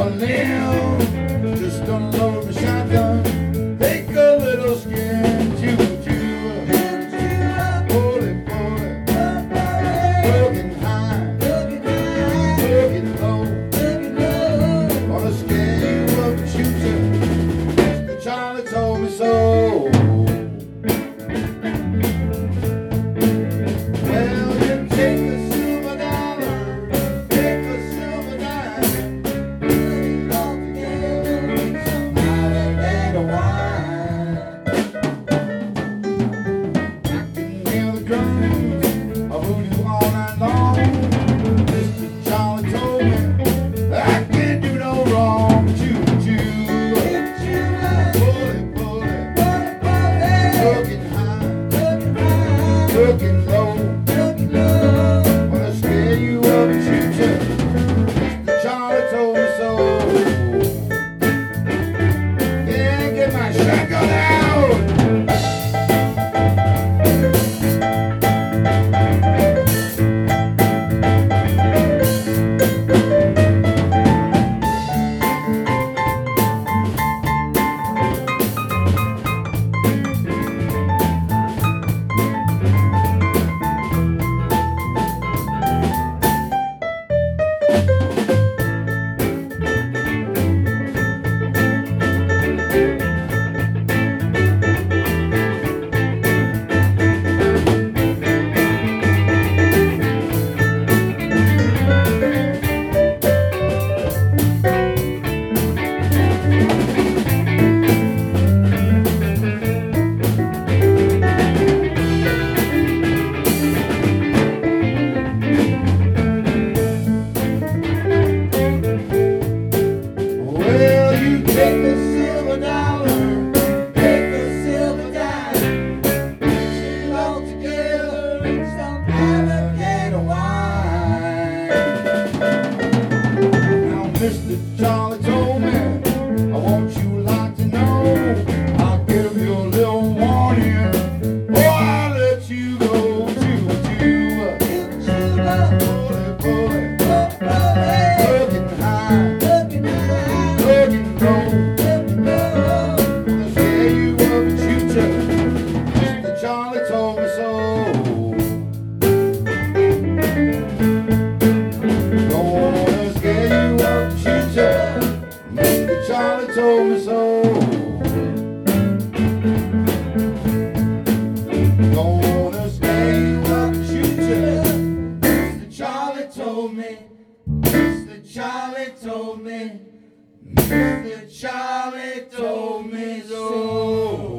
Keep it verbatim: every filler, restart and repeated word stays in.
limb, just unload the shotgun, take a little skin, chew, chew, pull it, pull it, looking high, looking low, wanna scare you up and shoot you, Mister Charlie told me so. Well, you take the silver dollar, take the silver dime, put it all together, make some Ireland wine. I can hear the drums of voodoo all night long. Mister Charlie told me I can't do no wrong. Choo choo, pull it, pull it, looking high, looking low. Wanna scare you up and shoot you, Mister Charlie told me so. Yeah, get my shotgun out. Well, you take the silver dollar, take the silver dime, mix it all together in some alligator wine. Now, Mister Charlie told me, I want you like to know, I'll give you a little warning, or I'll let you go. Choo choo, pull it, pull it, looking high, looking low, wanna scare you up and shoot you, Mister Charlie told me so. Don't wanna scare you up and shoot you, Mister Charlie told me so. Don't wanna scare you up and shoot you, Mister Charlie told me. Mister Charlie told me. Mister Charlie told me so.